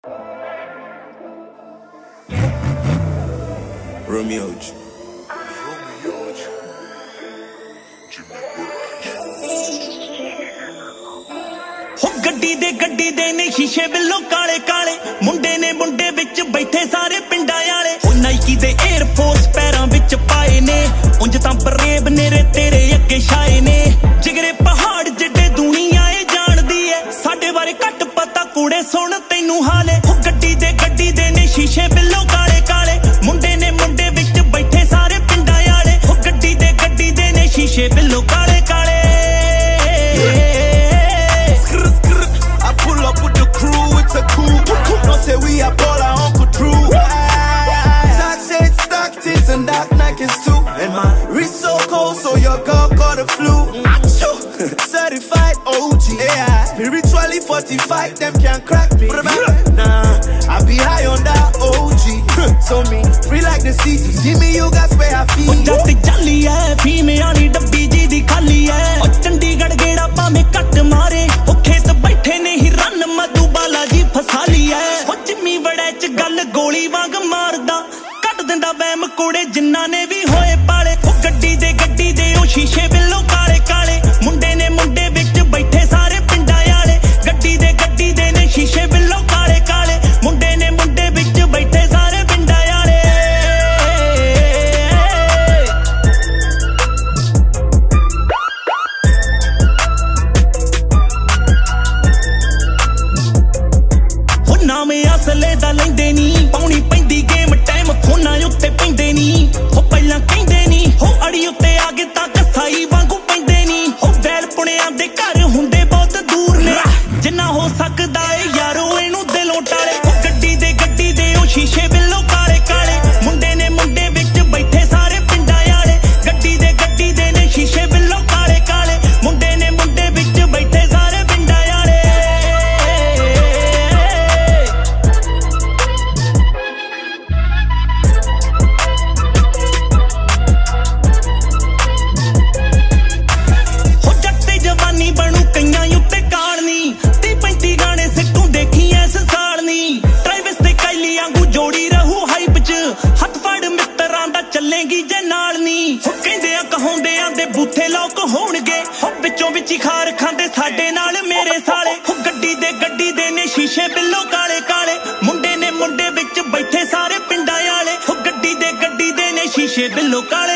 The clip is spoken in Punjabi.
Romeo ਗੱਡੀ ਦੇ ਨੇ ਸ਼ੀਸ਼ੇ ਬਿੱਲੋ ਕਾਲੇ ਕਾਲੇ ਮੁੰਡੇ ਨੇ ਮੁੰਡੇ ਵਿੱਚ ਬੈਠੇ ਸਾਰੇ ਪਿੰਡਾਂ ਵਾਲੇ ਉਹ ਨਾਈਕੀ ਦੇ 에ਅਰ ਫੋਰਸ ਪੈਰਾਂ ਵਿੱਚ ਪਾਏ ਨੇ ਉਂਝ ਤਾਂ ਬਰੇਬ ਨੇਰੇ ਤੇਰੇ ਅੱਗੇ ਛਾਏ ਨੇ ਜਿਗਰੇ ਪਹਾੜ ਜਿੱਡੇ ਦੁਨੀਆ ਏ ਜਾਣਦੀ ਏ ਸਾਡੇ ਬਾਰੇ ਘੱਟ ਪਤਾ ਕੂੜੇ ਸੁਣ ਤੈਨੂੰ ਹਾਲੇ ਉਹ ਗੱਡੀ ਦੇ ਨੇ ਸ਼ੀਸ਼ੇ ਬਿੱਲੋ ਕਾਲੇ ਕਾਲੇ ਮੁੰਡੇ ਨੇ ਮੁੰਡੇ ਵਿੱਚ ਬੈਠੇ ਸਾਰੇ ਪਿੰਡਾਂ ਵਾਲੇ ਉਹ ਗੱਡੀ ਦੇ ਨੇ ਸ਼ੀਸ਼ੇ ਬਿੱਲੋ ਕਾਲੇ ਕਾਲੇ say we are ball our Uncle Drew. Dark shades, dark tints and dark Nikes too. And my wrist so cold, so your girl got a flu. Certified OG, yeah. Spiritually fortified, them can't crack me. Nah, I be high on that OG. So me, free like the sea. You see me, you got where I feel. Jatti jalli hai, female waali dabbi ji di khali hai. Oh Chandigarh geda paame cut mare. Oh khet baithe ne hi ran Madhubala ji fasa li hai. Jimmy ਵੜੇ ਚ ਗੱਲ ਗੋਲੀ ਵਾਂਗ ਮਾਰਦਾ ਕੱਢ ਦਿੰਦਾ ਵਹਿਮ ਕੋੜੇ ਜਿੰਨਾ ਨੇ ਵੀ ਹੋਏ ਪਾਲੇ ਉਹ ਗੱਡੀ ਦੇ ਉਹ ਸ਼ੀਸ਼ੇ ਬਿੱਲੋ ਕਾਲੇ ਕਾਲੇ ਮੁੰਡੇ ਨੇ ਮੁੰਡੇ ਵਿੱਚ ਬੈਠੇ ਸਾਰੇ ਪਿੰਡਾਂ ਵਾਲੇ ਗੱਡੀ ਦੇ ਨੇ ਸ਼ੀਸ਼ੇ ਬਿੱਲੋ ਕਾਲੇ ਕਾਲੇ ਮੁੰਡੇ ਨੇ ਮੁੰਡੇ ਵਿੱਚ ਬੈਠੇ ਸਾਰੇ ਪਿੰਡਾਂ ਵਾਲੇ ਉਹ ਨਾਮ ਅਸਲੇ ਦਾ ਲੈਂਦੇ ਨੀ ਪਾਉਣੀ ਪੈਂਦੀ ਗੇਮ ਟਾਈਮ ਫੋਨਾਂ ਉੱਤੇ ਪੈਂਦੇ ਨੀ ਉਹ ਪਹਿਲਾਂ ਕਹਿੰਦੇ ਨੀ ਉਹ ਅੜੀ ਉੱਤੇ ਆ ਗਏ ਤਾਂ ਕਸਾਈ ਵਾਂਗੂ ਪੈਂਦੇ ਨੀ ਉਹ ਵੈਲ ਪੁਣਿਆਂ ਦੇ ਘਰ ਹੁੰਦੇ ਬਹੁਤ ਦੂਰ ਨੇ ਜਿੰਨਾ ਹੋ ਸਕਦਾ ਏ ਯਾਰੋ ਇਹਨੂੰ ਦਿਲੋਂ ਟਾਲੇ ਉਹ ਗੱਡੀ ਦੇ ਉਹ ਸ਼ੀਸ਼ੇ ਬਿੱਲੋ ਕਾਲੇ ਕਾਲੇ ਮੁੰਡੇ ਨੇ ਮੁੰਡੇ ਵਿੱਚ ਬੈਠੇ ਸਾਰੇ ਪਿੰਡਾਂ ਵਾਲੇ ਗੱਡੀ ਦੇ ਨੇ ਸ਼ੀਸ਼ੇ ਬਿੱਲੋ ਕਾਲੇ ਕਾਲੇ ਮੁੰਡੇ ਨੇ ਮੁੰਡੇ ਵਿੱਚ ਬੈਠੇ ਸਾਰੇ ਪਿੰਡਾਂ ਵਾਲੇ ਬਣੂ ਕਈਆਂ ਉੱਤੇ ਕਾਲਨੀ 30-35 ਗਾਣੇ ਸਿੱਟੂ ਦੇਖੀ ਐਸ ਸਾਲਨੀ ਟ੍ਰੈਵਿਸ ਤੇ ਕਾਇਲੀ ਵਾਂਗੂ ਜੋੜੀ ਰਹੂ ਹਾਈਪ ਚ ਹੱਥ ਫੜ ਮਿੱਤਰਾਂ ਦਾ ਚੱਲੇਗੀ ਜੇ ਨਾਲ ਨੀ ਕਹਿੰਦੇ ਆ ਕਹਾਉਂਦੇ ਆਂਦੇ ਬੂਥੇ ਲੋਕ ਹੋਣਗੇ ਵਿੱਚੋਂ ਵਿੱਚ ਹੀ ਖਾਰ ਖਾਂਦੇ ਸਾਡੇ ਨਾਲ ਮੇਰੇ ਸਾਲੇ ਗੱਡੀ ਦੇ ਨੇ ਸ਼ੀਸ਼ੇ ਬਿੱਲੋ ਕਾਲੇ ਕਾਲੇ ਮੁੰਡੇ ਨੇ ਮੁੰਡੇ ਵਿੱਚ ਬੈਠੇ ਸਾਰੇ ਪਿੰਡਾਂ ਵਾਲੇ ਗੱਡੀ ਦੇ ਨੇ ਸ਼ੀਸ਼ੇ ਬਿੱਲੋ ਕਾਲੇ